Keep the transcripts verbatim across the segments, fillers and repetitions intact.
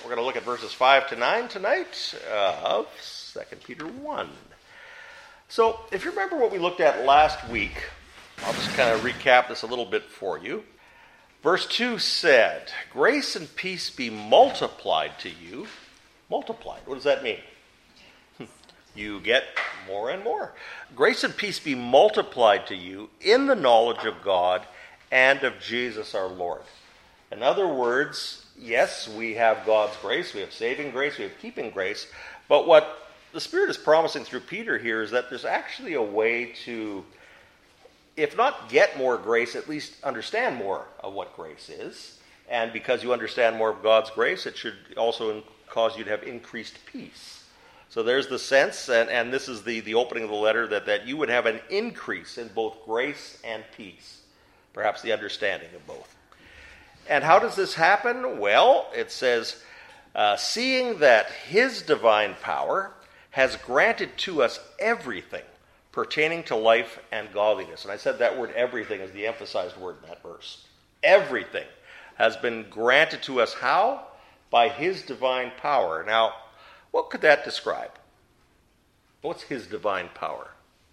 We're going to look at verses five to nine tonight uh, of Second Peter one. So, if you remember what we looked at last week, I'll just kind of recap this a little bit for you. Verse two said, "Grace and peace be multiplied to you." Multiplied. What does that mean? You get more and more. "Grace and peace be multiplied to you in the knowledge of God and of Jesus our Lord." In other words, yes, we have God's grace, we have saving grace, we have keeping grace, but what the Spirit is promising through Peter here is that there's actually a way to, if not get more grace, at least understand more of what grace is. And because you understand more of God's grace, it should also cause you to have increased peace. So there's the sense, and, and this is the, the opening of the letter, that, that you would have an increase in both grace and peace. Perhaps the understanding of both. And how does this happen? Well, it says, uh, seeing that his divine power has granted to us everything pertaining to life and godliness. And I said that word everything is the emphasized word in that verse. Everything has been granted to us how? By his divine power. Now, what could that describe? What's his divine power?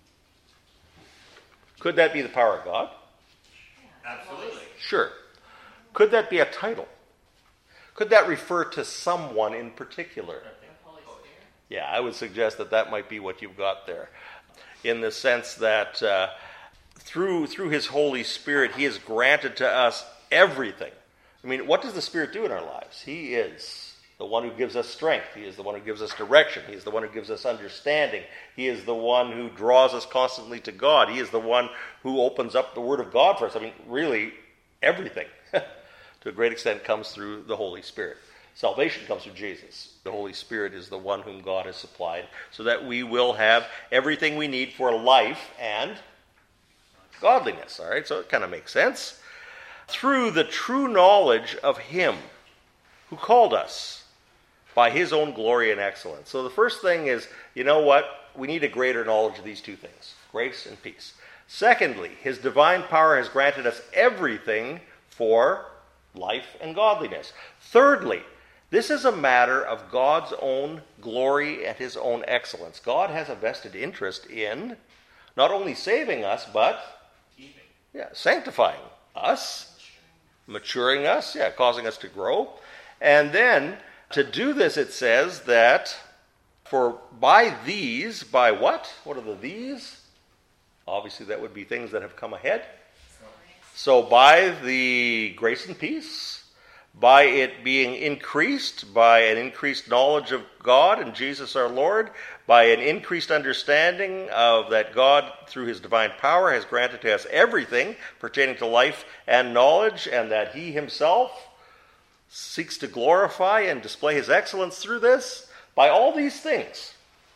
Could that be the power of God? Absolutely. Sure. Could that be a title? Could that refer to someone in particular? Yeah, I would suggest that that might be what you've got there. In the sense that uh, through through his Holy Spirit, he has granted to us everything. I mean, what does the Spirit do in our lives? He is the one who gives us strength. He is the one who gives us direction. He is the one who gives us understanding. He is the one who draws us constantly to God. He is the one who opens up the Word of God for us. I mean, really, everything, to a great extent, comes through the Holy Spirit. Salvation comes through Jesus. The Holy Spirit is the one whom God has supplied so that we will have everything we need for life and godliness. All right, so it kind of makes sense. Through the true knowledge of him who called us by his own glory and excellence. So the first thing is, you know what? We need a greater knowledge of these two things, grace and peace. Secondly, his divine power has granted us everything for life and godliness. Thirdly, this is a matter of God's own glory and his own excellence. God has a vested interest in not only saving us, but yeah, sanctifying us, maturing us, yeah, causing us to grow. And then, to do this, it says that, for by these, by what? What are the these? Obviously, that would be things that have come ahead. So, by the grace and peace, by it being increased, by an increased knowledge of God and Jesus our Lord, by an increased understanding of that God, through his divine power, has granted to us everything pertaining to life and knowledge, and that he himself seeks to glorify and display his excellence through this. By all these things,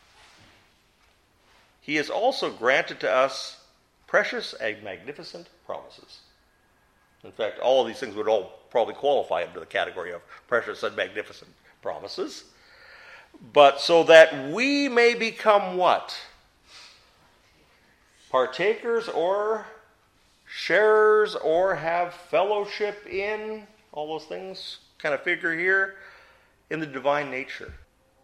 he has also granted to us precious and magnificent promises. In fact, all of these things would all probably qualify under the category of precious and magnificent promises. But so that we may become what? Partakers or sharers or have fellowship in, all those things kind of figure here, in the divine nature.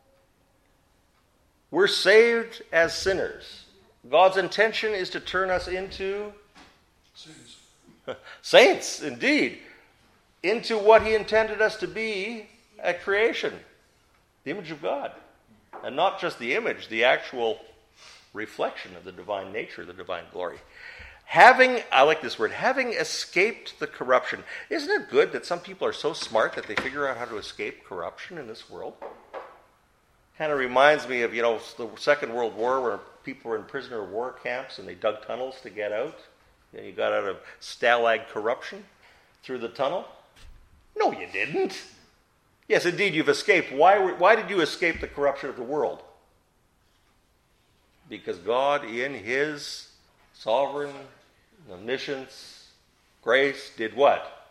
We're saved as sinners. God's intention is to turn us into saints. Saints, indeed. Into what he intended us to be at creation. The image of God. And not just the image, the actual reflection of the divine nature, the divine glory. Having, I like this word, having escaped the corruption. Isn't it good that some people are so smart that they figure out how to escape corruption in this world? Kind of reminds me of, you know, the Second World War where people were in prisoner of war camps and they dug tunnels to get out. You know, you got out of Stalag corruption through the tunnel. No, you didn't. Yes, indeed, you've escaped. Why, why did you escape the corruption of the world? Because God, in his sovereign omniscience, grace, did what?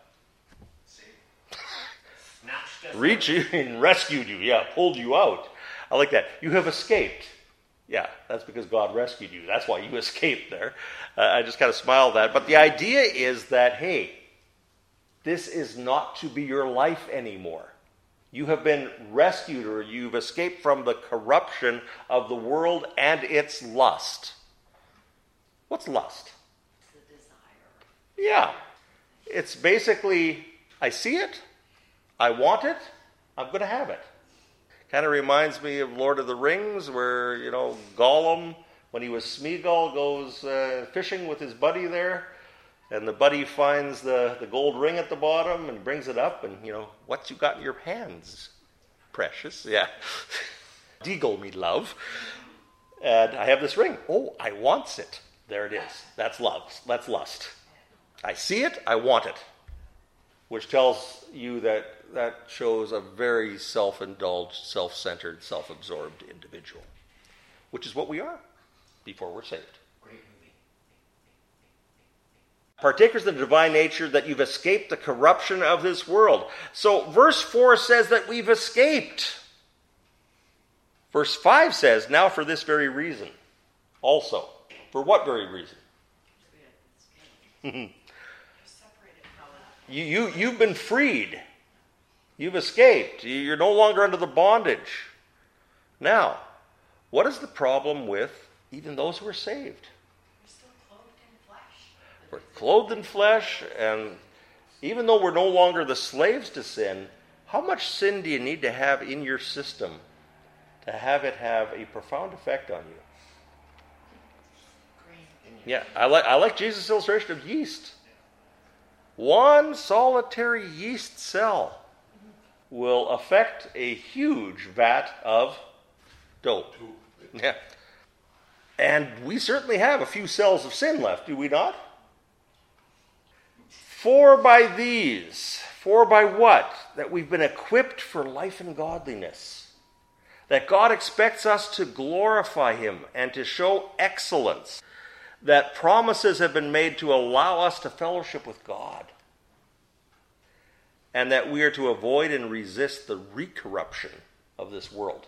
Reached you and rescued you. Yeah, pulled you out. I like that. You have escaped. Yeah, that's because God rescued you. That's why you escaped there. Uh, I just kind of smiled at that. But the idea is that, hey, this is not to be your life anymore. You have been rescued, or you've escaped from the corruption of the world and its lust. What's lust? It's the desire. Yeah. It's basically, I see it, I want it, I'm going to have it. Kind of reminds me of Lord of the Rings, where, you know, Gollum, when he was Smeagol, goes uh, fishing with his buddy there, and the buddy finds the, the gold ring at the bottom and brings it up, and, you know, what you got in your hands? Precious, yeah. Deagle me, love. And I have this ring. Oh, I wants it. There it is. That's love. That's lust. I see it, I want it. Which tells you that that shows a very self-indulged, self-centered, self-absorbed individual. Which is what we are before we're saved. Great movie. Partakers of the divine nature, that you've escaped the corruption of this world. So verse four says that we've escaped. Verse five says, now for this very reason. Also. For what very reason? you, you, you've been freed. You've escaped. You're no longer under the bondage. Now, what is the problem with even those who are saved? We're still clothed in flesh. We're clothed in flesh, and even though we're no longer the slaves to sin, how much sin do you need to have in your system to have it have a profound effect on you? Yeah, I like I like Jesus' illustration of yeast. One solitary yeast cell will affect a huge vat of dough. Yeah. And we certainly have a few cells of sin left, do we not? For by these, for by what? That we've been equipped for life and godliness. That God expects us to glorify Him and to show excellence. That promises have been made to allow us to fellowship with God. And that we are to avoid and resist the recorruption of this world.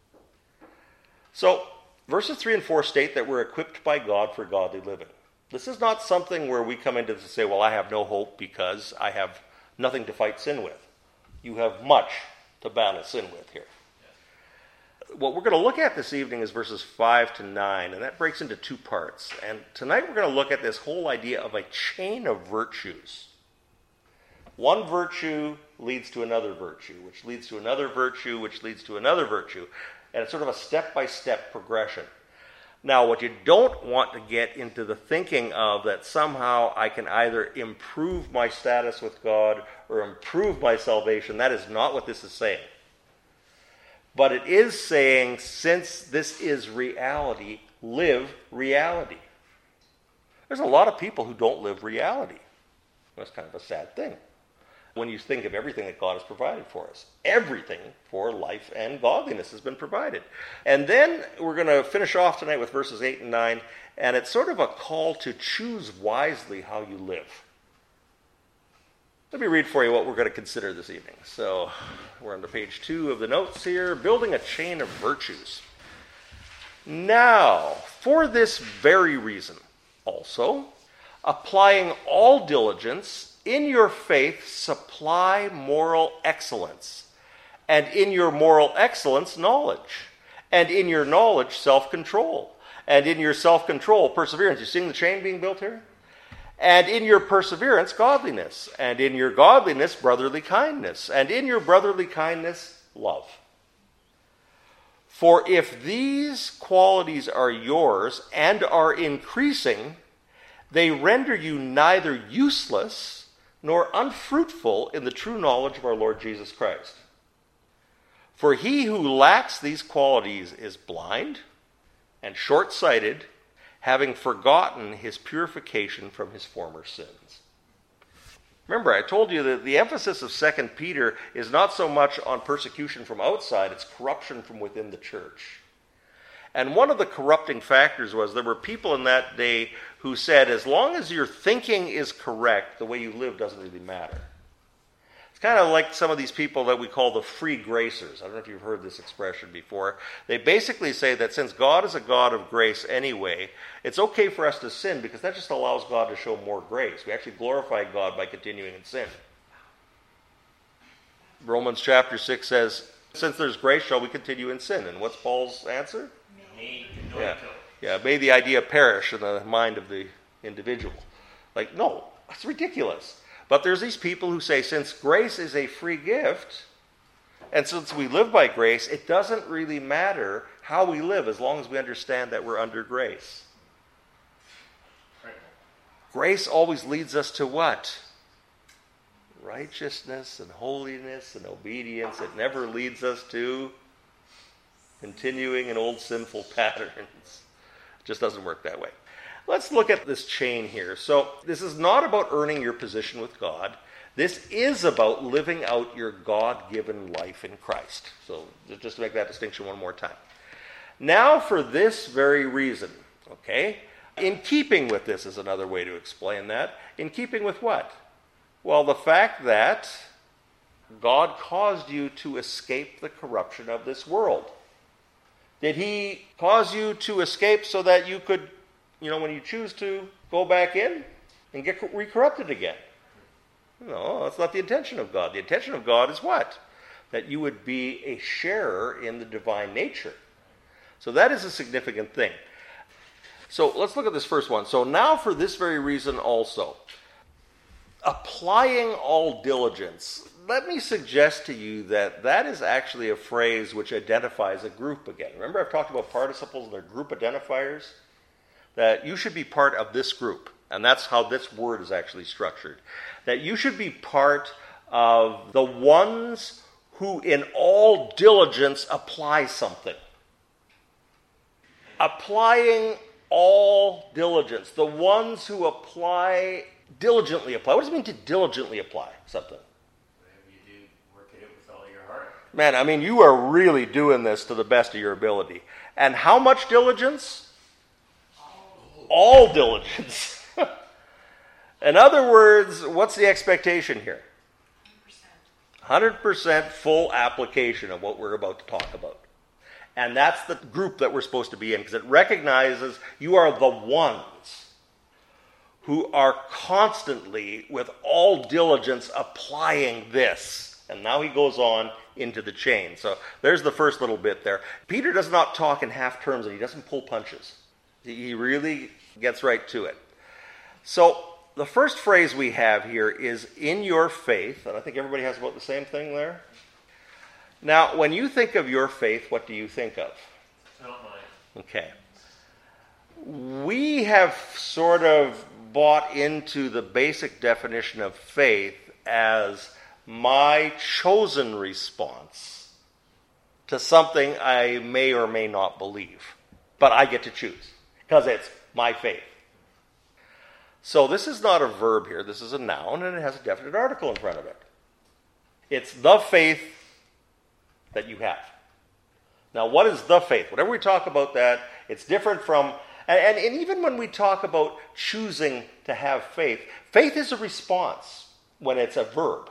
So, verses three and four state that we're equipped by God for godly living. This is not something where we come into this and say, well, I have no hope because I have nothing to fight sin with. You have much to battle sin with here. What we're going to look at this evening is verses five to nine, and that breaks into two parts. And tonight we're going to look at this whole idea of a chain of virtues. One virtue leads to another virtue, which leads to another virtue, which leads to another virtue. And it's sort of a step-by-step progression. Now, what you don't want to get into the thinking of that somehow I can either improve my status with God or improve my salvation, that is not what this is saying. But it is saying, since this is reality, live reality. There's a lot of people who don't live reality. That's kind of a sad thing. When you think of everything that God has provided for us. Everything for life and godliness has been provided. And then we're going to finish off tonight with verses eight and nine, and it's sort of a call to choose wisely how you live. Let me read for you what we're going to consider this evening. So we're on to page two of the notes here, building a chain of virtues. Now, for this very reason, also, applying all diligence, in your faith supply moral excellence, and in your moral excellence knowledge, and in your knowledge self-control, and in your self-control perseverance. You seeing the chain being built here? And in your perseverance godliness, and in your godliness brotherly kindness, and in your brotherly kindness love. For if these qualities are yours and are increasing, they render you neither useless nor unfruitful in the true knowledge of our Lord Jesus Christ. For he who lacks these qualities is blind and short-sighted, having forgotten his purification from his former sins. Remember, I told you that the emphasis of Second Peter is not so much on persecution from outside, it's corruption from within the church. And one of the corrupting factors was there were people in that day who said, as long as your thinking is correct, the way you live doesn't really matter. It's kind of like some of these people that we call the free gracers. I don't know if you've heard this expression before. They basically say that since God is a God of grace anyway, it's okay for us to sin because that just allows God to show more grace. We actually glorify God by continuing in sin. Romans chapter six says, since there's grace, shall we continue in sin? And what's Paul's answer? Nay, Yeah, yeah. May the idea perish in the mind of the individual. Like, no, that's ridiculous. But there's these people who say, since grace is a free gift, and since we live by grace, it doesn't really matter how we live as long as we understand that we're under grace. Right. Grace always leads us to what? Righteousness and holiness and obedience. It never leads us to continuing in old sinful patterns. It just doesn't work that way. Let's look at this chain here. So this is not about earning your position with God. This is about living out your God-given life in Christ. So just to make that distinction one more time. Now for this very reason, okay? In keeping with this is another way to explain that. In keeping with what? Well, the fact that God caused you to escape the corruption of this world. Did he cause you to escape so that you could, you know, when you choose to, go back in and get re-corrupted again? No, that's not the intention of God. The intention of God is what? That you would be a sharer in the divine nature. So that is a significant thing. So let's look at this first one. So now for this very reason also, applying all diligence. Let me suggest to you that that is actually a phrase which identifies a group again. Remember I've talked about participles and their group identifiers? That you should be part of this group. And that's how this word is actually structured. That you should be part of the ones who in all diligence apply something. Applying all diligence. The ones who apply, diligently apply. What does it mean to diligently apply something? Whatever you do, work at it with all your heart. Man, I mean, you are really doing this to the best of your ability. And how much diligence? All diligence. In other words, what's the expectation here? one hundred percent full application of what we're about to talk about. And that's the group that we're supposed to be in, because it recognizes you are the ones who are constantly, with all diligence, applying this. And now he goes on into the chain. So there's the first little bit there. Peter does not talk in half terms, and he doesn't pull punches. He really gets right to it. So the first phrase we have here is in your faith, and I think everybody has about the same thing there. Now, when you think of your faith, what do you think of? Not mine. Okay. We have sort of bought into the basic definition of faith as my chosen response to something I may or may not believe. But I get to choose, because it's my faith. So this is not a verb here. This is a noun, and it has a definite article in front of it. It's the faith that you have. Now, what is the faith? Whenever we talk about that, it's different from, and, and, and even when we talk about choosing to have faith, faith is a response when it's a verb.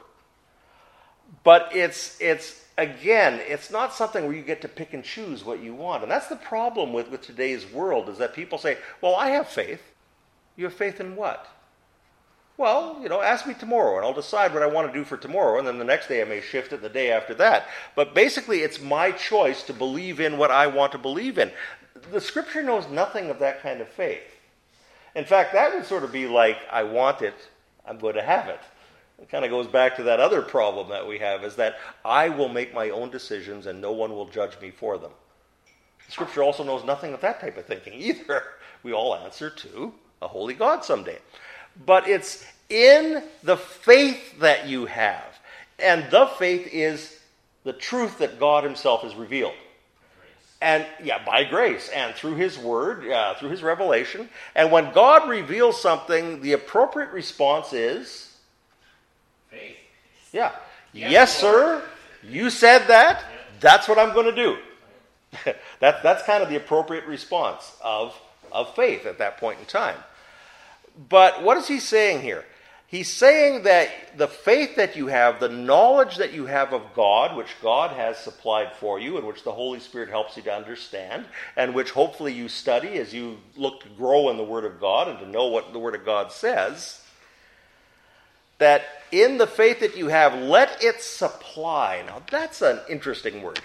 But it's, it's again, it's not something where you get to pick and choose what you want. And that's the problem with, with today's world, is that people say, well, I have faith. You have faith in what? Well, you know, ask me tomorrow, and I'll decide what I want to do for tomorrow, and then the next day I may shift it the day after that. But basically, it's my choice to believe in what I want to believe in. The Scripture knows nothing of that kind of faith. In fact, that would sort of be like, I want it, I'm going to have it. It kind of goes back to that other problem that we have, is that I will make my own decisions and no one will judge me for them. The Scripture also knows nothing of that type of thinking either. We all answer to a holy God someday. But it's in the faith that you have. And the faith is the truth that God himself has revealed. And, yeah, by grace and through his word, uh, through his revelation. And when God reveals something, the appropriate response is? Faith. Yeah. Yes, Yes, sir. You said that. Yeah. That's what I'm going to do. that, that's kind of the appropriate response of, of faith at that point in time. But what is he saying here? He's saying that the faith that you have, the knowledge that you have of God, which God has supplied for you, and which the Holy Spirit helps you to understand, and which hopefully you study as you look to grow in the Word of God and to know what the Word of God says, that in the faith that you have, let it supply. Now, that's an interesting word.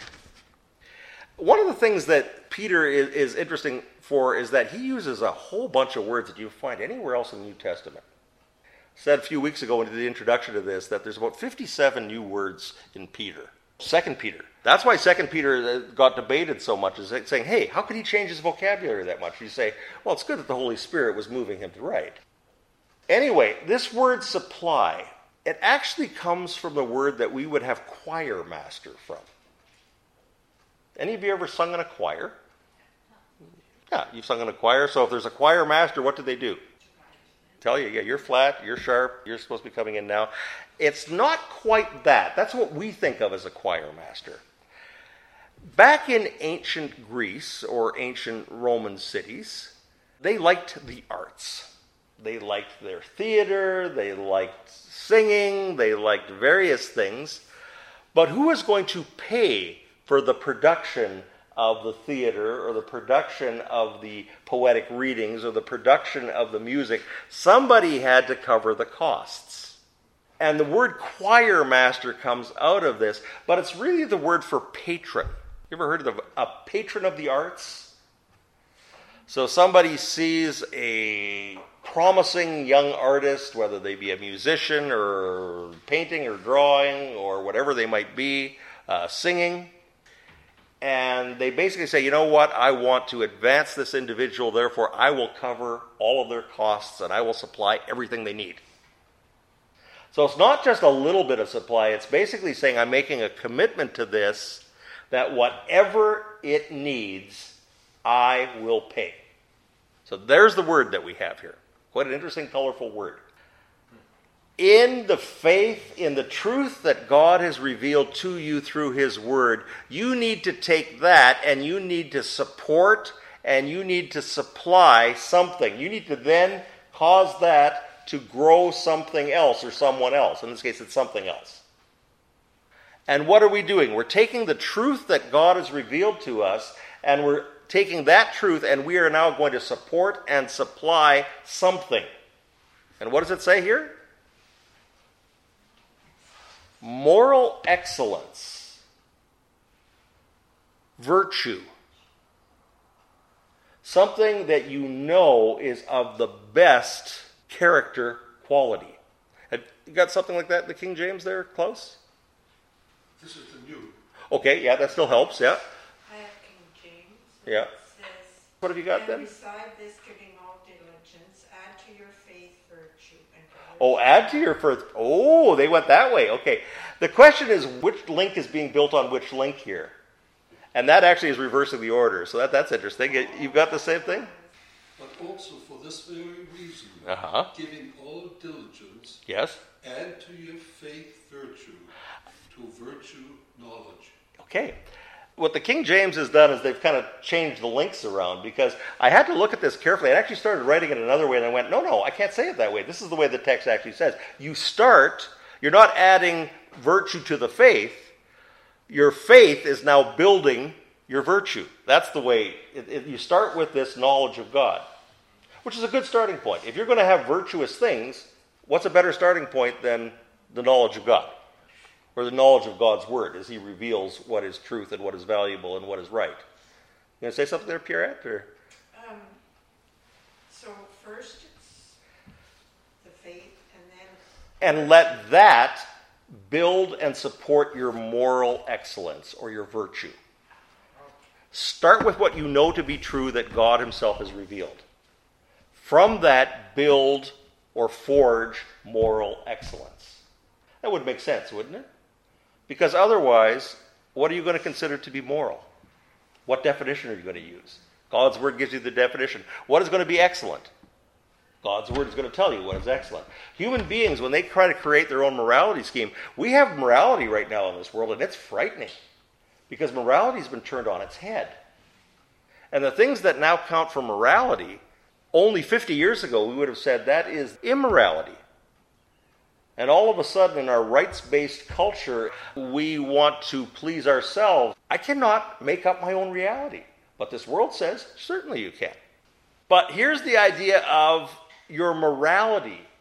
One of the things that Peter is, is interesting for is that he uses a whole bunch of words that you find anywhere else in the New Testament. I said a few weeks ago in the introduction to this that there's about fifty-seven new words in Peter. Second Peter. That's why Second Peter got debated so much, is saying, hey, how could he change his vocabulary that much? You say, well, it's good that the Holy Spirit was moving him to write. Anyway, this word supply, it actually comes from the word that we would have choir master from. Any of you ever sung in a choir? Yeah, you've sung in a choir. So if there's a choir master, what do they do? Tell you, yeah, you're flat, you're sharp, you're supposed to be coming in now. It's not quite that. That's what we think of as a choir master. Back in ancient Greece or ancient Roman cities, they liked the arts. They liked their theater, they liked singing, they liked various things. But who was going to pay for the production of the theater or the production of the poetic readings or the production of the music? Somebody had to cover the costs. And the word choir master comes out of this, but it's really the word for patron. You ever heard of a patron of the arts? So somebody sees a promising young artist, whether they be a musician or painting or drawing or whatever they might be, uh, singing, and they basically say, you know what, I want to advance this individual, therefore I will cover all of their costs and I will supply everything they need. So it's not just a little bit of supply, it's basically saying I'm making a commitment to this, that whatever it needs, I will pay. So there's the word that we have here. Quite an interesting, colorful word. In the faith, in the truth that God has revealed to you through His Word, you need to take that and you need to support and you need to supply something. You need to then cause that to grow something else or someone else. In this case, it's something else. And what are we doing? We're taking the truth that God has revealed to us and we're taking that truth and we are now going to support and supply something. And what does it say here? Moral excellence, virtue, something that you know is of the best character quality. Have you got something like that in the King James there, Klaus? This is the new. Okay, yeah, that still helps, yeah. I have King James. Yeah. It says, What have you got and then? beside this, giving all diligence, add to your faith virtue. And Oh, add to your first. Oh, they went that way. Okay. The question is which link is being built on which link here? And that actually is reversing the order. So that, that's interesting. You've got the same thing? But also for this very reason, Uh-huh. giving all diligence, Yes. add to your faith virtue, to virtue knowledge. Okay. What the King James has done is they've kind of changed the links around because I had to look at this carefully. I actually started writing it another way and I went, no, no, I can't say it that way. This is the way the text actually says. You start, you're not adding virtue to the faith. Your faith is now building your virtue. That's the way, it, it, you start with this knowledge of God, which is a good starting point. If you're going to have virtuous things, what's a better starting point than the knowledge of God? Or the knowledge of God's Word as He reveals what is truth and what is valuable and what is right. You going to say something there, Pierrette? Or? Um, so first it's the faith and then... And let that build and support your moral excellence or your virtue. Start with what you know to be true that God Himself has revealed. From that, build or forge moral excellence. That would make sense, wouldn't it? Because otherwise, what are you going to consider to be moral? What definition are you going to use? God's Word gives you the definition. What is going to be excellent? God's Word is going to tell you what is excellent. Human beings, when they try to create their own morality scheme, we have morality right now in this world, and it's frightening. Because morality has been turned on its head. And the things that now count for morality, only fifty years ago we would have said that is immorality. And all of a sudden in our rights-based culture, we want to please ourselves. I cannot make up my own reality. But this world says, certainly you can. But here's the idea of your morality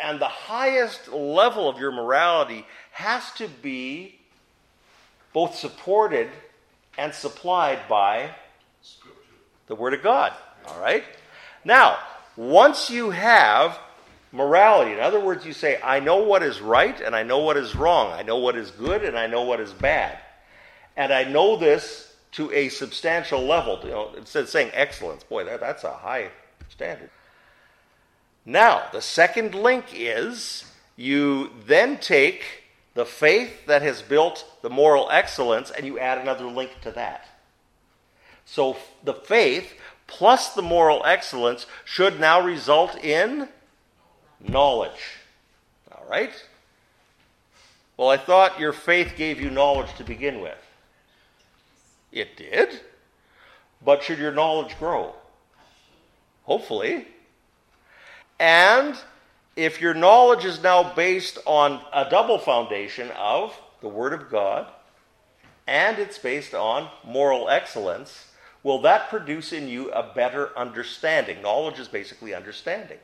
And the highest level of your morality has to be both supported and supplied by Scripture. the Word of God. All right? Now, once you have morality, in other words, you say, I know what is right and I know what is wrong. I know what is good and I know what is bad. And I know this to a substantial level. You know, instead of saying excellence, boy, that, that's a high standard. Now, the second link is you then take the faith that has built the moral excellence and you add another link to that. So the faith plus the moral excellence should now result in knowledge. All right? Well, I thought your faith gave you knowledge to begin with. It did. But should your knowledge grow? Hopefully. And if your knowledge is now based on a double foundation of the Word of God, and it's based on moral excellence, will that produce in you a better understanding? Knowledge is basically understanding.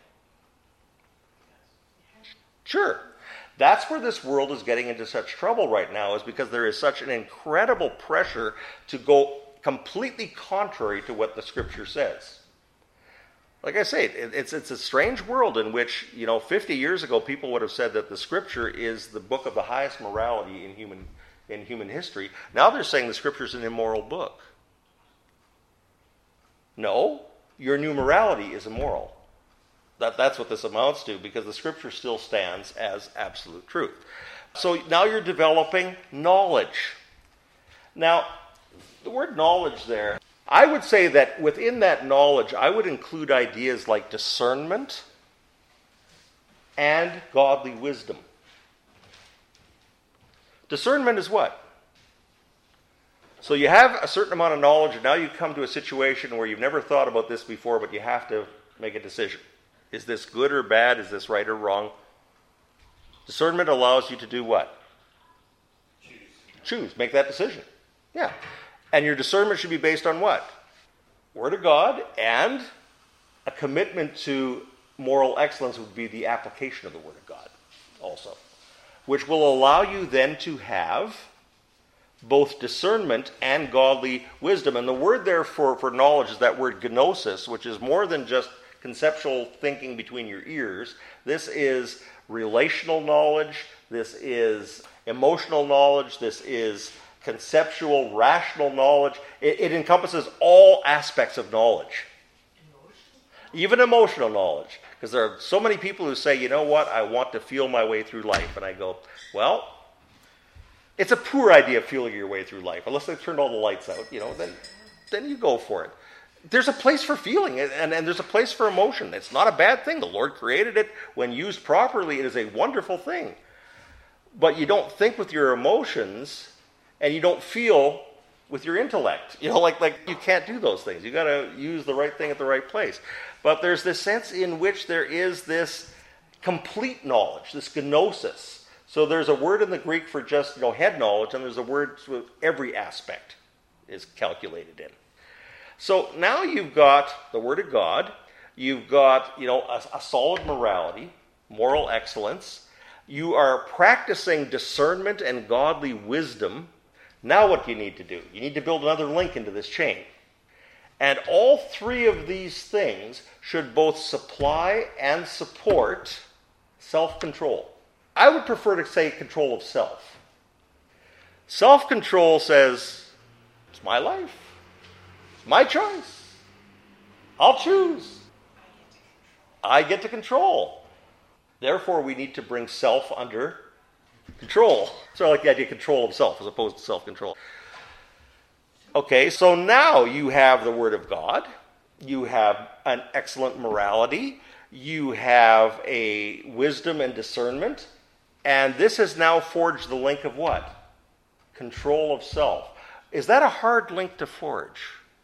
Sure. That's where this world is getting into such trouble right now, is because there is such an incredible pressure to go completely contrary to what the Scripture says. Like I say, it, it's it's a strange world in which, you know, fifty years ago people would have said that the Scripture is the book of the highest morality in human in human history. Now they're saying the Scripture is an immoral book. No, your new morality is immoral. That, that's what this amounts to, because the Scripture still stands as absolute truth. So now you're developing knowledge. Now, the word knowledge there, I would say that within that knowledge, I would include ideas like discernment and godly wisdom. Discernment is what? So you have a certain amount of knowledge, and now you come to a situation where you've never thought about this before, but you have to make a decision. Is this good or bad? Is this right or wrong? Discernment allows you to do what? Choose. Choose. Make that decision. Yeah. And your discernment should be based on what? Word of God, and a commitment to moral excellence would be the application of the Word of God also, which will allow you then to have both discernment and godly wisdom. And the word there for, for knowledge is that word gnosis, which is more than just conceptual thinking between your ears. This is relational knowledge. This is emotional knowledge. This is conceptual, rational knowledge. It, it encompasses all aspects of knowledge. Emotional? Even emotional knowledge. Because there are so many people who say, you know what, I want to feel my way through life. And I go, well, it's a poor idea of feeling your way through life. Unless they've turned all the lights out, you know, then, then you go for it. There's a place for feeling, and, and there's a place for emotion. It's not a bad thing. The Lord created it. When used properly, it is a wonderful thing. But you don't think with your emotions, and you don't feel with your intellect. You know, like, like you can't do those things. You got to use the right thing at the right place. But there's this sense in which there is this complete knowledge, this gnosis. So there's a word in the Greek for just, you know, head knowledge, and there's a word with every aspect is calculated in. So now you've got the Word of God, you've got, you know, a, a solid morality, moral excellence, you are practicing discernment and godly wisdom. Now what do you need to do? You need to build another link into this chain. And all three of these things should both supply and support self-control. I would prefer to say control of self. Self-control says, it's my life. It's my choice. I'll choose. I get to control. Therefore, we need to bring self under control. So I like the idea of control of self as opposed to self-control. Okay, so now you have the Word of God. You have an excellent morality. You have a wisdom and discernment. And this has now forged the link of what? Control of self. Is that a hard link to forge?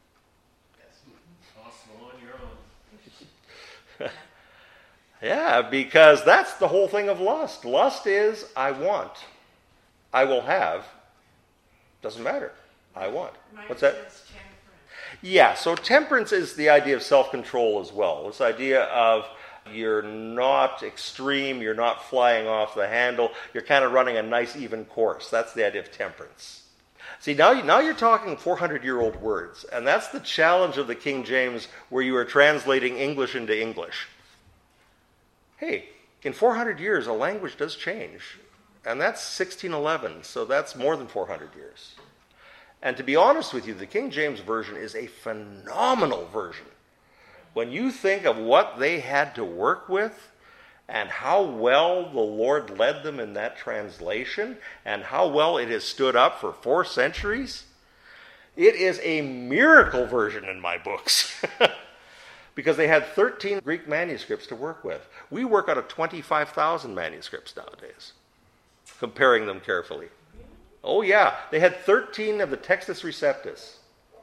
Possible on your own. Yeah, because that's the whole thing of lust. Lust is, I want. I will have. Doesn't matter. I want. Mine What's that? says temperance. Yeah, so temperance is the idea of self-control as well. This idea of You're not extreme. You're not flying off the handle. You're kind of running a nice even course. That's the idea of temperance. See, now, you, now you're talking four hundred year old words. And that's the challenge of the King James, where you are translating English into English. Hey, in four hundred years, a language does change. And that's sixteen eleven, so that's more than four hundred years. And to be honest with you, the King James Version is a phenomenal version. When you think of what they had to work with, and how well the Lord led them in that translation, and how well it has stood up for four centuries, it is a miracle version in my books. Because they had thirteen Greek manuscripts to work with. We work out of twenty-five thousand manuscripts nowadays, comparing them carefully. Oh yeah, they had thirteen of the Textus Receptus.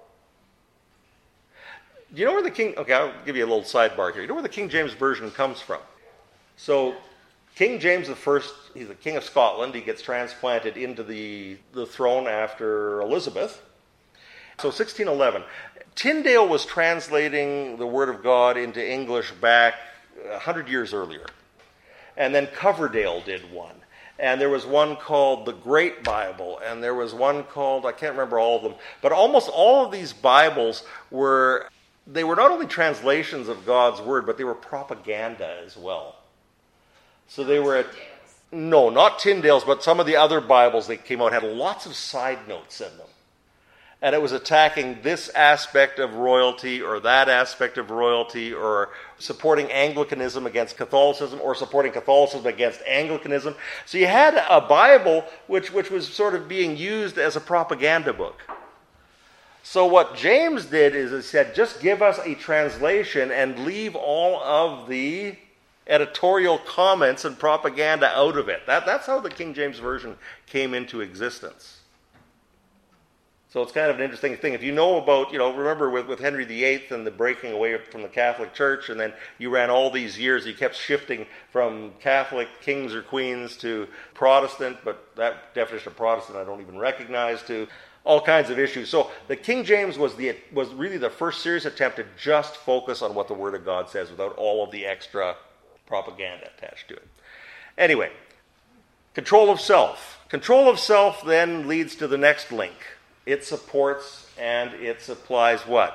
Do you know where the King... Okay, I'll give you a little sidebar here. You know where the King James Version comes from? So, King James the First, he's the King of Scotland. He gets transplanted into the, the throne after Elizabeth. So, sixteen eleven. Tyndale was translating the Word of God into English back one hundred years earlier. And then Coverdale did one. And there was one called the Great Bible, and there was one called, I can't remember all of them, but almost all of these Bibles were, they were not only translations of God's Word, but they were propaganda as well. So they were, at, no, not Tyndale's, but some of the other Bibles that came out had lots of side notes in them. And it was attacking this aspect of royalty or that aspect of royalty, or supporting Anglicanism against Catholicism, or supporting Catholicism against Anglicanism. So you had a Bible which, which was sort of being used as a propaganda book. So what James did is he said, just give us a translation and leave all of the editorial comments and propaganda out of it. That, that's how the King James Version came into existence. So it's kind of an interesting thing. If you know about, you know, remember with, with Henry the Eighth and the breaking away from the Catholic Church, and then you ran all these years, you kept shifting from Catholic kings or queens to Protestant, but that definition of Protestant I don't even recognize, to all kinds of issues. So the King James was the was really the first serious attempt to just focus on what the Word of God says without all of the extra propaganda attached to it. Anyway, control of self. Control of self then leads to the next link. It supports and it supplies what?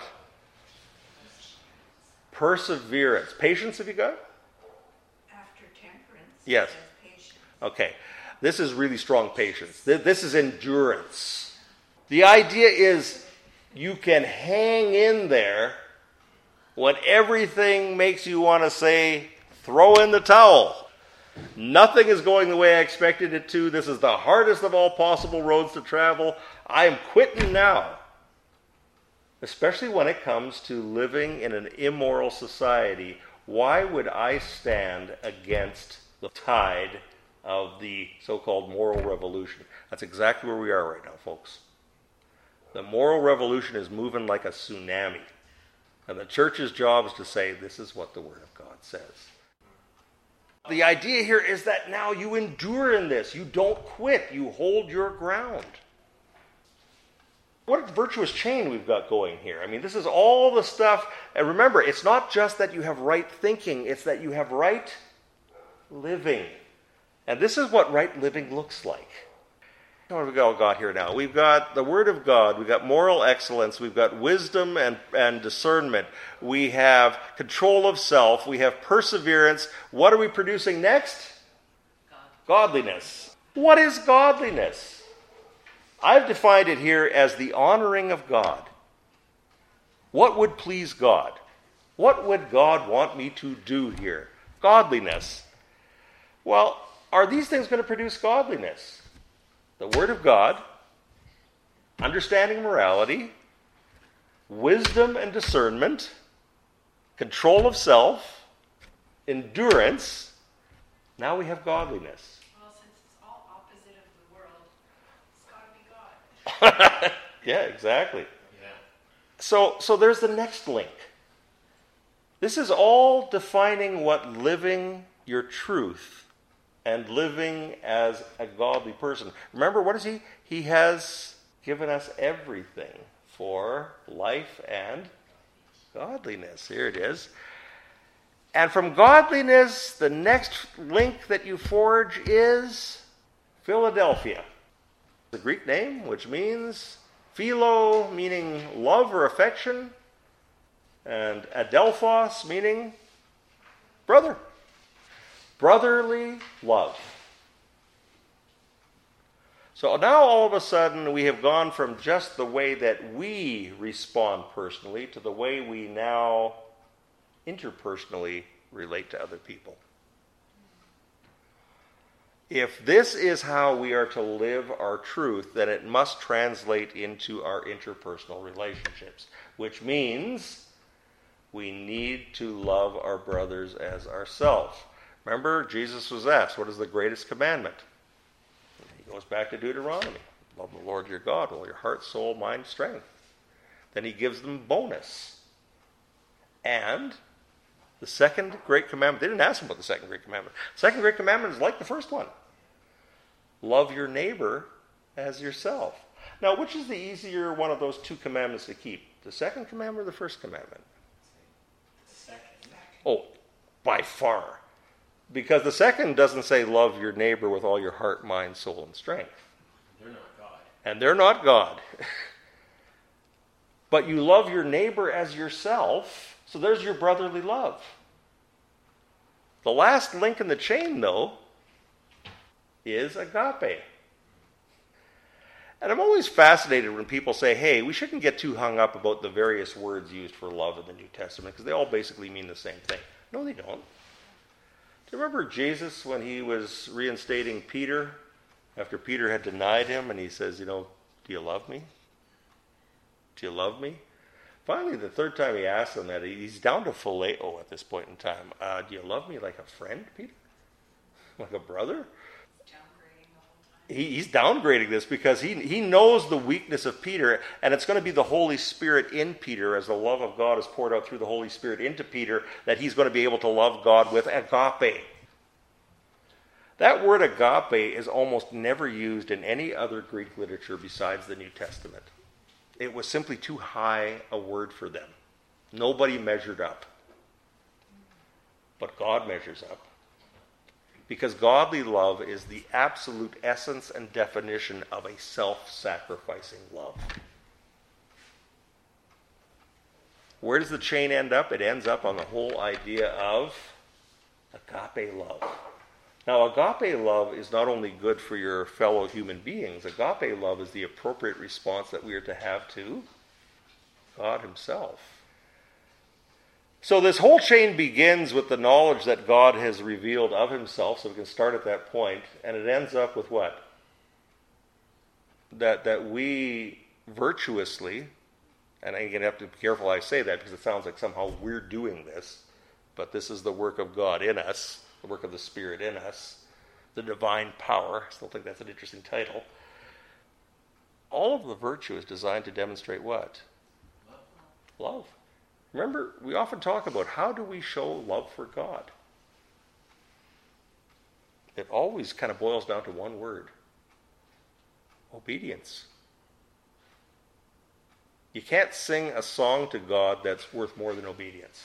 Perseverance. Patience have you got? After temperance. Yes. Patience. Okay. This is really strong patience. This is endurance. The idea is you can hang in there when everything makes you want to say, throw in the towel. Nothing is going the way I expected it to. This is the hardest of all possible roads to travel. I am quitting now. Especially when it comes to living in an immoral society. Why would I stand against the tide of the so-called moral revolution? That's exactly where we are right now, folks. The moral revolution is moving like a tsunami. And the church's job is to say, this is what the Word of God says. The idea here is that now you endure in this. You don't quit. You hold your ground. What a virtuous chain we've got going here. I mean, this is all the stuff. And remember, it's not just that you have right thinking. It's that you have right living. And this is what right living looks like. What have we all got here now? We've got the Word of God. We've got moral excellence. We've got wisdom and, and discernment. We have control of self. We have perseverance. What are we producing next? God. Godliness. What is godliness? I've defined it here as the honoring of God. What would please God? What would God want me to do here? Godliness. Well, are these things going to produce godliness? The Word of God, understanding morality, wisdom and discernment, control of self, endurance. Now we have godliness. Well, since it's all opposite of the world, it's got to be God. Yeah, exactly. Yeah. So, so there's the next link. This is all defining what living your truth and living as a godly person. Remember, what is he? He has given us everything for life and godliness. Here it is. And from godliness, the next link that you forge is Philadelphia. The Greek name, which means philo, meaning love or affection, and adelphos, meaning brother. Brotherly love. So now all of a sudden we have gone from just the way that we respond personally to the way we now interpersonally relate to other people. If this is how we are to live our truth, then it must translate into our interpersonal relationships, which means we need to love our brothers as ourselves. Remember, Jesus was asked, what is the greatest commandment? He goes back to Deuteronomy. Love the Lord your God with all your heart, soul, mind, strength. Then he gives them bonus. And the second great commandment, they didn't ask him about the second great commandment. The second great commandment is like the first one. Love your neighbor as yourself. Now, which is the easier one of those two commandments to keep? The second commandment or the first commandment? Second. Oh, by far. Because the second doesn't say love your neighbor with all your heart, mind, soul, and strength. They're not God. And they're not God. But you love your neighbor as yourself. So there's your brotherly love. The last link in the chain, though, is agape. And I'm always fascinated when people say, hey, we shouldn't get too hung up about the various words used for love in the New Testament, because they all basically mean the same thing. No, they don't. Do you remember Jesus when he was reinstating Peter, after Peter had denied him, and he says, you know, do you love me? Do you love me? Finally, the third time he asks him that, he's down to phileo at this point in time. Uh, do you love me like a friend, Peter? Like a brother? Downgrading the whole time. He, he's downgrading this because he, he knows the weakness of Peter, and it's going to be the Holy Spirit in Peter, as the love of God is poured out through the Holy Spirit into Peter, that he's going to be able to love God with agape. That word agape is almost never used in any other Greek literature besides the New Testament. It was simply too high a word for them. Nobody measured up. But God measures up. Because godly love is the absolute essence and definition of a self-sacrificing love. Where does the chain end up? It ends up on the whole idea of agape love. Now, agape love is not only good for your fellow human beings. Agape love is the appropriate response that we are to have to God himself. So this whole chain begins with the knowledge that God has revealed of himself, so we can start at that point, and it ends up with what? That, that we virtuously, and I'm going to have to be careful I say that because it sounds like somehow we're doing this, but this is the work of God in us, the work of the Spirit in us, the divine power. I still think that's an interesting title. All of the virtue is designed to demonstrate what? Love. Love. Remember, we often talk about how do we show love for God? It always kind of boils down to one word. Obedience. You can't sing a song to God that's worth more than obedience.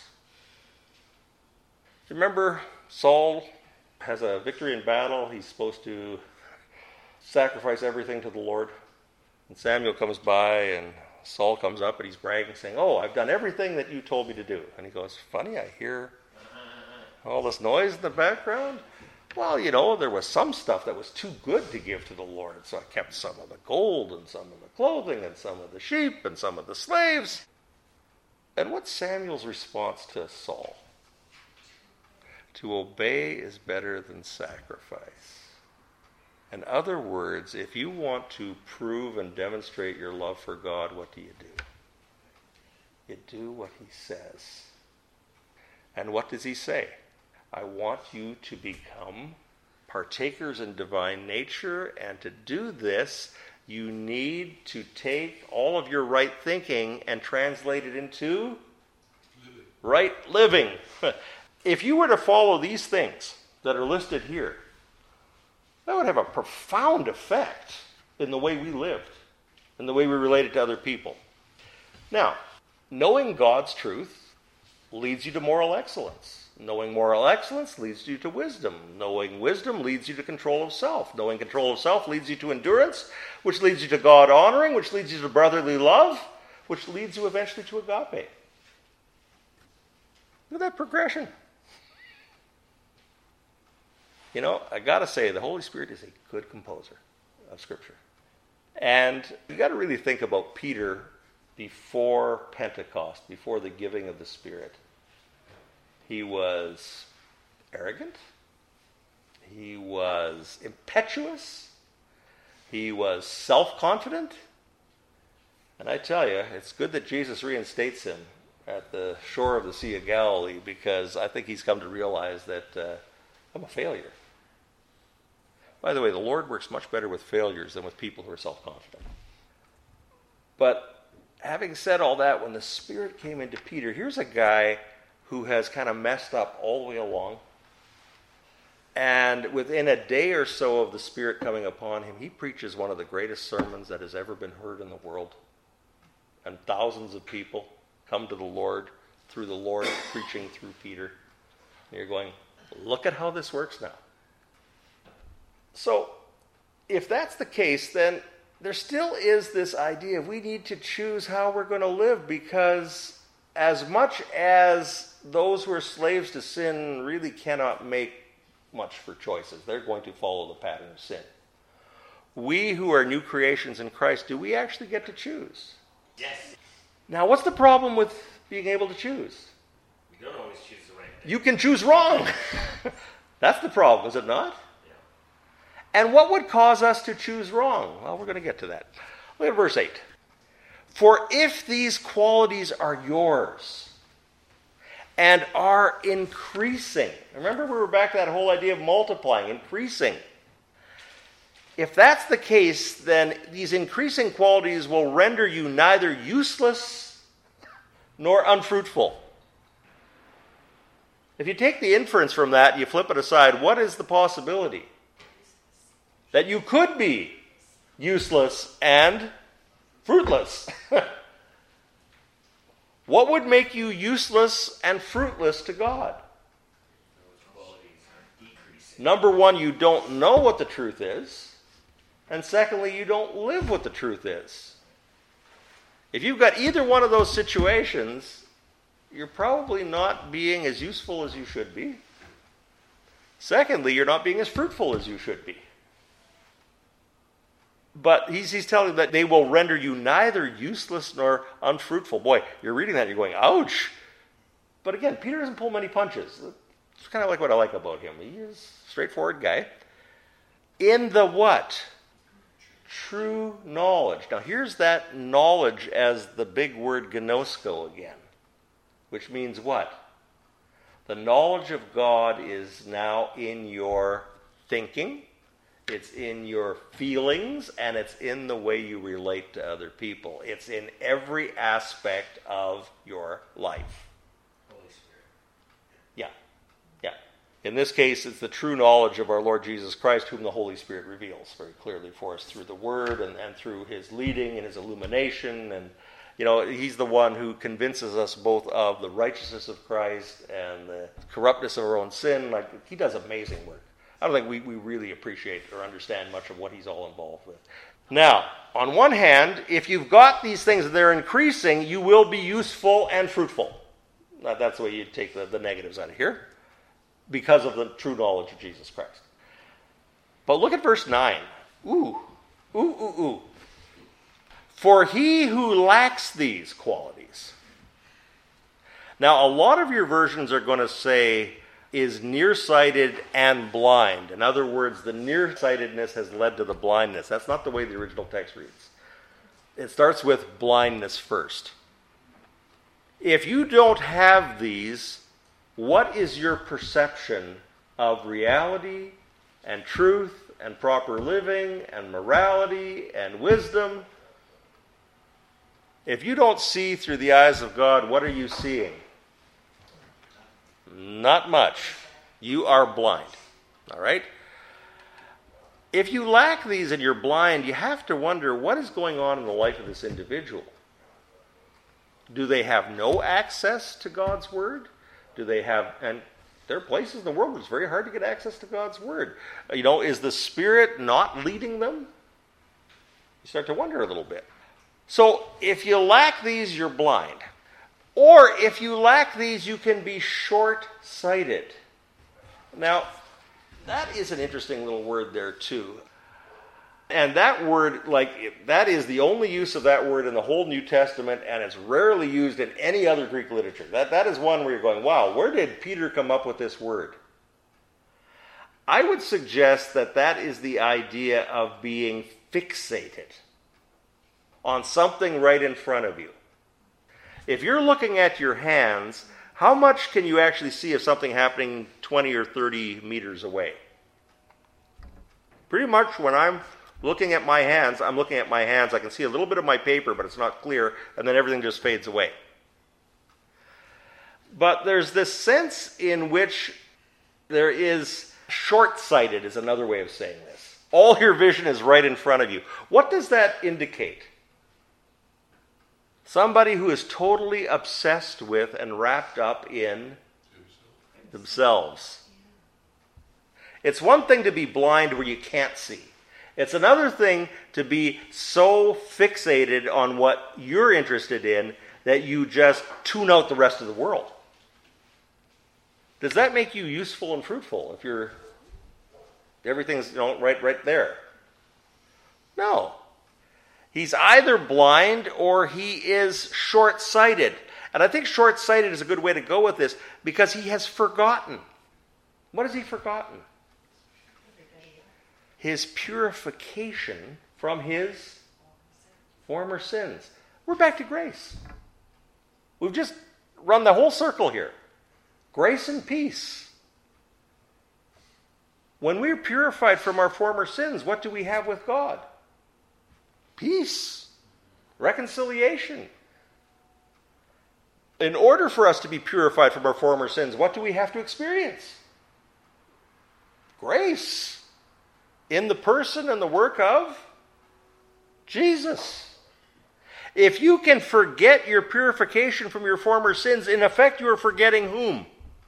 Remember, Saul has a victory in battle. He's supposed to sacrifice everything to the Lord. And Samuel comes by, and Saul comes up, and he's bragging, saying, oh, I've done everything that you told me to do. And he goes, funny, I hear all this noise in the background. Well, you know, there was some stuff that was too good to give to the Lord, so I kept some of the gold, and some of the clothing, and some of the sheep, and some of the slaves. And what's Samuel's response to Saul? To obey is better than sacrifice. In other words, if you want to prove and demonstrate your love for God, what do you do? You do what he says. And what does he say? I want you to become partakers in divine nature, and to do this, you need to take all of your right thinking and translate it into living. Right living. If you were to follow these things that are listed here, that would have a profound effect in the way we lived, in the way we related to other people. Now, knowing God's truth leads you to moral excellence. Knowing moral excellence leads you to wisdom. Knowing wisdom leads you to control of self. Knowing control of self leads you to endurance, which leads you to God honoring, which leads you to brotherly love, which leads you eventually to agape. Look at that progression. You know, I got to say, the Holy Spirit is a good composer of Scripture. And you got to really think about Peter before Pentecost, before the giving of the Spirit. He was arrogant. He was impetuous. He was self-confident. And I tell you, it's good that Jesus reinstates him at the shore of the Sea of Galilee, because I think he's come to realize that uh, I'm a failure. By the way, the Lord works much better with failures than with people who are self-confident. But having said all that, when the Spirit came into Peter, here's a guy who has kind of messed up all the way along. And within a day or so of the Spirit coming upon him, he preaches one of the greatest sermons that has ever been heard in the world. And thousands of people come to the Lord through the Lord preaching through Peter. And you're going, look at how this works now. So, if that's the case, then there still is this idea of we need to choose how we're going to live, because as much as those who are slaves to sin really cannot make much for choices, they're going to follow the pattern of sin. We who are new creations in Christ, do we actually get to choose? Yes. Now, what's the problem with being able to choose? We don't always choose the right thing. You can choose wrong. That's the problem, is it not? And what would cause us to choose wrong? Well, we're going to get to that. Look at verse eight. For if these qualities are yours and are increasing. Remember, we were back to that whole idea of multiplying, increasing. If that's the case, then these increasing qualities will render you neither useless nor unfruitful. If you take the inference from that and you flip it aside, what is the possibility? That you could be useless and fruitless. What would make you useless and fruitless to God? Those qualities are decreasing. Number one, you don't know what the truth is. And secondly, you don't live what the truth is. If you've got either one of those situations, you're probably not being as useful as you should be. Secondly, you're not being as fruitful as you should be. But he's, he's telling that they will render you neither useless nor unfruitful. Boy, you're reading that and you're going, ouch. But again, Peter doesn't pull many punches. It's kind of like what I like about him. He is a straightforward guy. In the what? True knowledge. Now here's that knowledge as the big word gnosko again. Which means what? The knowledge of God is now in your thinking. It's in your feelings, and it's in the way you relate to other people. It's in every aspect of your life. Holy Spirit. Yeah, yeah. In this case, it's the true knowledge of our Lord Jesus Christ, whom the Holy Spirit reveals very clearly for us through the Word and, and through His leading and His illumination. And, you know, He's the one who convinces us both of the righteousness of Christ and the corruptness of our own sin. Like, He does amazing work. I don't think we, we really appreciate or understand much of what he's all involved with. Now, on one hand, if you've got these things that are increasing, you will be useful and fruitful. Now, that's the way you take the, the negatives out of here, because of the true knowledge of Jesus Christ. But look at verse nine. Ooh, ooh, ooh, ooh. For he who lacks these qualities. Now, a lot of your versions are going to say, is nearsighted and blind. In other words, the nearsightedness has led to the blindness. That's not the way the original text reads. It starts with blindness first. If you don't have these, what is your perception of reality and truth and proper living and morality and wisdom? If you don't see through the eyes of God, what are you seeing? Not much. You are blind. All right? If you lack these and you're blind, you have to wonder what is going on in the life of this individual. Do they have no access to God's Word? Do they have, and there are places in the world where it's very hard to get access to God's Word. You know, is the Spirit not leading them? You start to wonder a little bit. So if you lack these, you're blind. Or if you lack these, you can be short-sighted. Now, that is an interesting little word there too. And that word, like, that is the only use of that word in the whole New Testament, and it's rarely used in any other Greek literature. That, that is one where you're going, wow, where did Peter come up with this word? I would suggest that that is the idea of being fixated on something right in front of you. If you're looking at your hands, how much can you actually see of something happening twenty or thirty meters away? Pretty much when I'm looking at my hands, I'm looking at my hands. I can see a little bit of my paper, but it's not clear, and then everything just fades away. But there's this sense in which there is short-sighted is another way of saying this. All your vision is right in front of you. What does that indicate? Somebody who is totally obsessed with and wrapped up in themselves. It's one thing to be blind where you can't see. It's another thing to be so fixated on what you're interested in that you just tune out the rest of the world. Does that make you useful and fruitful if you're everything's, you know, right right there? No. He's either blind or he is short-sighted. And I think short-sighted is a good way to go with this because he has forgotten. What has he forgotten? His purification from his former sins. We're back to grace. We've just run the whole circle here. Grace and peace. When we're purified from our former sins, what do we have with God? Peace. Reconciliation. In order for us to be purified from our former sins, what do we have to experience? Grace. In the person and the work of Jesus. If you can forget your purification from your former sins, in effect you are forgetting whom?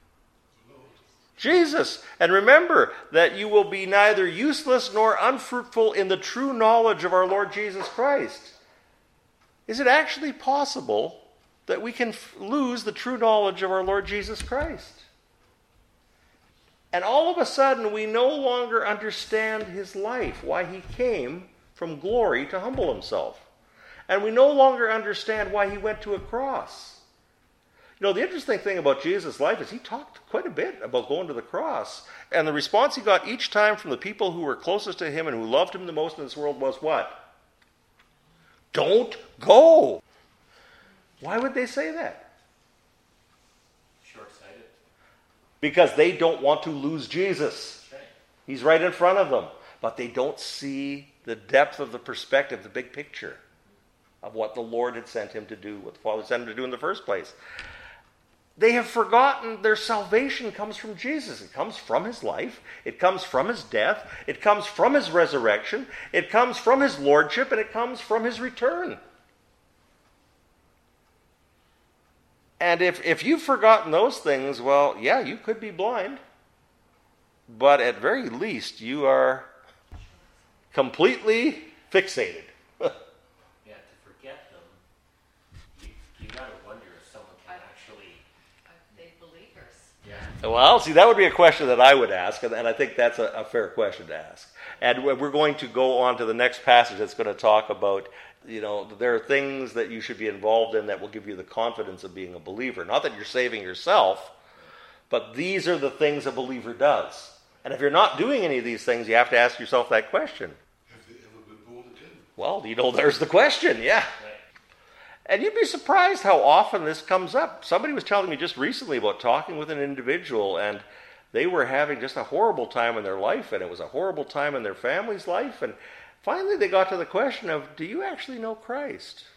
Jesus. And remember that you will be neither useless nor unfruitful in the true knowledge of our Lord Jesus Christ. Is it actually possible that we can f- lose the true knowledge of our Lord Jesus Christ? And all of a sudden, we no longer understand his life, why he came from glory to humble himself. And we no longer understand why he went to a cross. You know, the interesting thing about Jesus' life is he talked quite a bit about going to the cross. And the response he got each time from the people who were closest to him and who loved him the most in this world was what? Don't go. Why would they say that? Because they don't want to lose Jesus. He's right in front of them. But they don't see the depth of the perspective, the big picture of what the Lord had sent him to do, what the Father sent him to do in the first place. They have forgotten their salvation comes from Jesus. It comes from his life. It comes from his death. It comes from his resurrection. It comes from his lordship. And it comes from his return. And if, if you've forgotten those things, well, yeah, you could be blind. But at very least, you are completely fixated. Yeah, to forget them, you, you got to wonder if someone can actually... Are they believers? Yeah. Well, see, that would be a question that I would ask, and I think that's a, a fair question to ask. And we're going to go on to the next passage that's going to talk about, you know, there are things that you should be involved in that will give you the confidence of being a believer. Not that you're saving yourself, but these are the things a believer does. And if you're not doing any of these things, you have to ask yourself that question. Have they ever been born again? Well, you know, there's the question, yeah. Right. And you'd be surprised how often this comes up. Somebody was telling me just recently about talking with an individual, and they were having just a horrible time in their life, and it was a horrible time in their family's life, and finally they got to the question of, do you actually know Christ?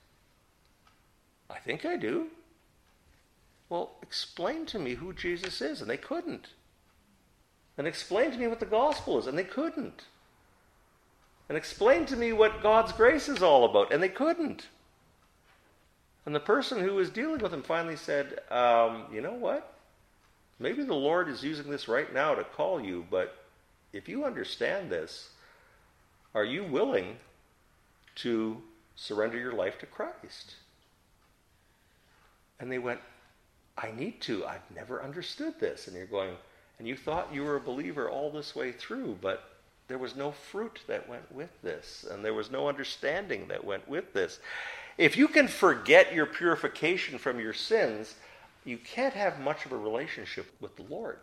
I think I do. Well, explain to me who Jesus is, and they couldn't. And explain to me what the gospel is, and they couldn't. And explain to me what God's grace is all about, and they couldn't. And the person who was dealing with him finally said, um, you know what? Maybe the Lord is using this right now to call you, but if you understand this, are you willing to surrender your life to Christ? And they went, I need to. I've never understood this. And you're going, and you thought you were a believer all this way through, but there was no fruit that went with this, and there was no understanding that went with this. If you can forget your purification from your sins, you can't have much of a relationship with the Lord.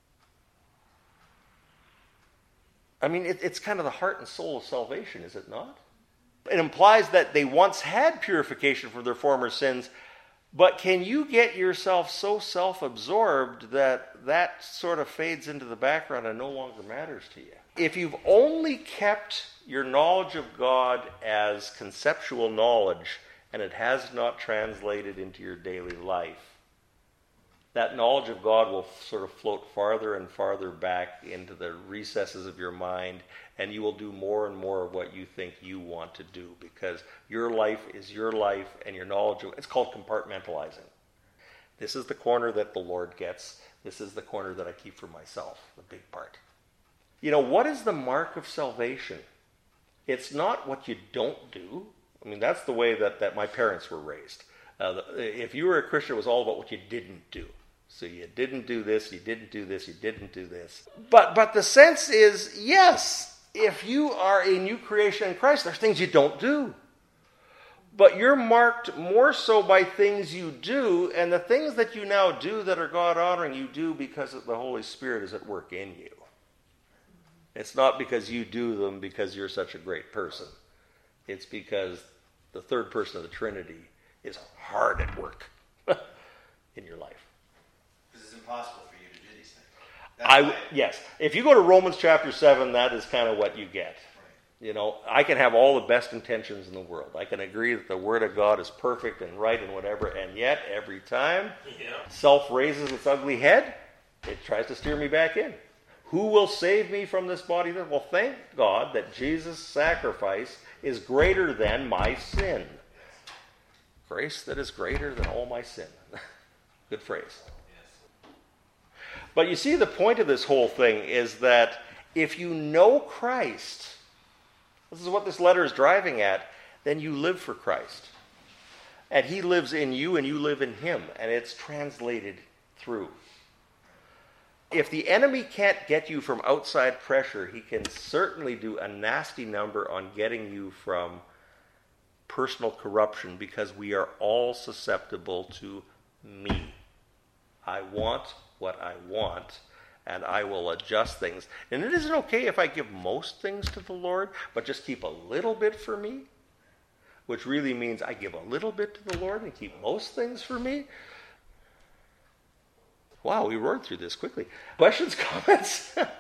I mean, it, it's kind of the heart and soul of salvation, is it not? It implies that they once had purification from their former sins, but can you get yourself so self-absorbed that that sort of fades into the background and no longer matters to you? If you've only kept your knowledge of God as conceptual knowledge and it has not translated into your daily life, that knowledge of God will sort of float farther and farther back into the recesses of your mind, and you will do more and more of what you think you want to do, because your life is your life, and your knowledge of it's called compartmentalizing. This is the corner that the Lord gets. This is the corner that I keep for myself, the big part. You know, what is the mark of salvation? It's not what you don't do. I mean, that's the way that, that my parents were raised. Uh, if you were a Christian, it was all about what you didn't do. So you didn't do this, you didn't do this, you didn't do this. But but the sense is, yes, if you are a new creation in Christ, there's things you don't do. But you're marked more so by things you do, and the things that you now do that are God-honoring, you do because the Holy Spirit is at work in you. It's not because you do them because you're such a great person. It's because the third person of the Trinity is hard at work in your life. Because it's impossible for you to do these things. I w- yes. If you go to Romans chapter seven, that is kind of what you get. Right. You know, I can have all the best intentions in the world. I can agree that the Word of God is perfect and right and whatever, and yet every time yeah. self raises its ugly head, it tries to steer me back in. Who will save me from this body? Well, thank God that Jesus' sacrifice is greater than my sin. Grace that is greater than all my sin. Good phrase. Yes. But you see, the point of this whole thing is that if you know Christ, this is what this letter is driving at, then you live for Christ. And He lives in you and you live in Him. And it's translated through. If the enemy can't get you from outside pressure, he can certainly do a nasty number on getting you from personal corruption, because we are all susceptible to me. I want what I want, and I will adjust things. And it isn't okay if I give most things to the Lord, but just keep a little bit for me, which really means I give a little bit to the Lord and keep most things for me. Wow, we roared through this quickly. Questions, comments?